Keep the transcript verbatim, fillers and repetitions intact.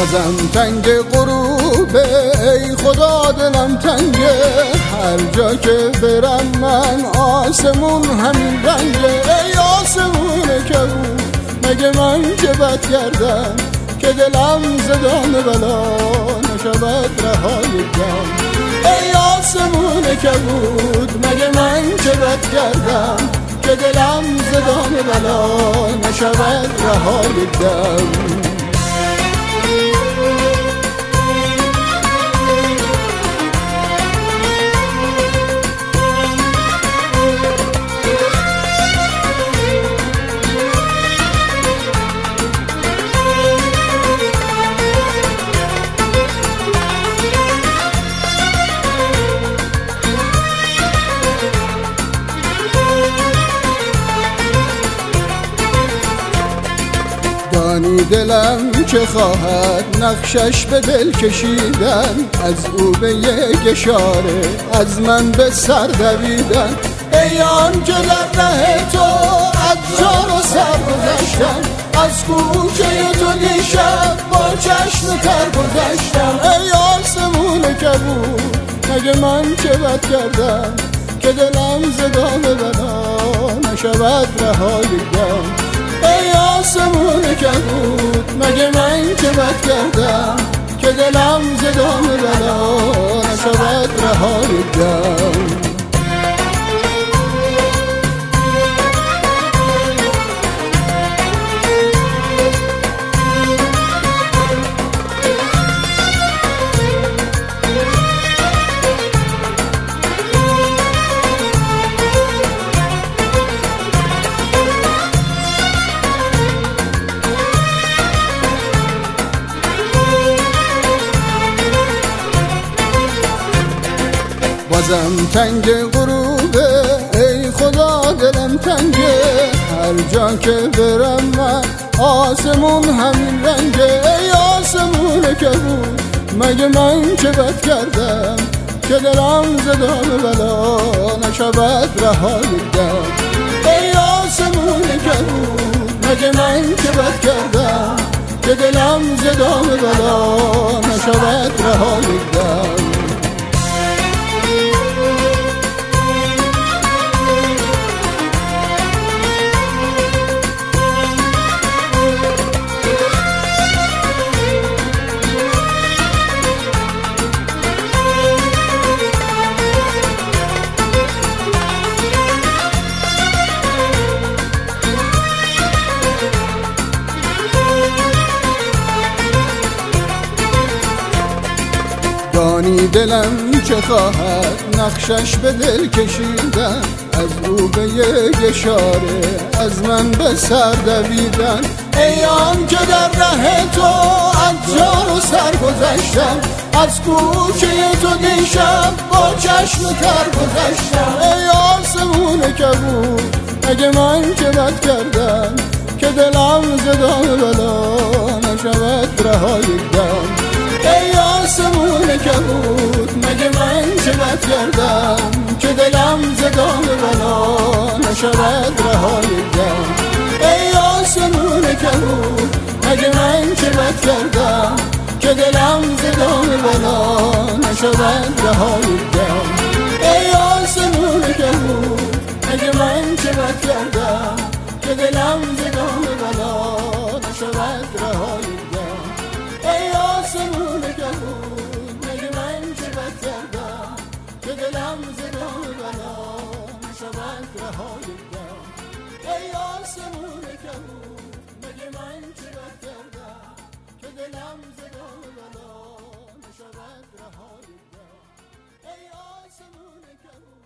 بازم تنگ غروبه ای خدا دلم تنگه، هر جا که برم من آسمون همین رنگه. ای آسمون کبود مگه من که بد کردم که دلم زدان بلا نشود رهای دم. ای آسمون کبود مگه من که بد کردم که دلم زدان بلا نشود رهای دم. دانی دلم که خواهد نقشش به دل کشیدن، از او به یک اشاره از من به سر دویدن. ای آن که در ره تو از جان و سر گذشتم، از کوچه تو دیشب با چشم تر گذشتم. ای آسمون کبود مگه من که بد کردم که دلم زدان بلا نشود رهای دم. ای آسمون کبود مگه من که بد کردم که دلم زدان بلا نشود رهای دم. بازم تنگ غروبه ای خدا دلم تنگه، هر جا که برم من آسمون همین رنگه. ای آسمون کبود مگه من که بد کردم که دلم زدان بلا نشود رهای دم. ای آسمون کبود مگه من که بد کردم که دلم زدان بلا نشود رهای دم. دانی دلم که خواهد نقشش به دل کشیدن، از او به یک اشاره از من به سر دویدن. ای آن که در ره تو از جان و سر گذشتم، از کوچه تو دیشب با چشم تر گذشتم. ای آسمون کبود مگه من که بد کردم که دلم زدان بلا نشود رهای دم. ای آسمون کبود مگه من که بد کردم که دلم زدان بلا نشود رهای دم. ای آسمون کبود مگه من که بد کردم که دلم زدان بلا نشود رهای دم. ای آسمون کبود مگه من که بد کردم که دلم زدان بلا نشود رهای دم. ای آسمون کبود مگه من که بد کردم که دلم زدان بلا نشود رهای دم. ای آسمون کبود مگه من که بد کردم که دلم زدان بلا نشود رهای دم. ای آسمون کبود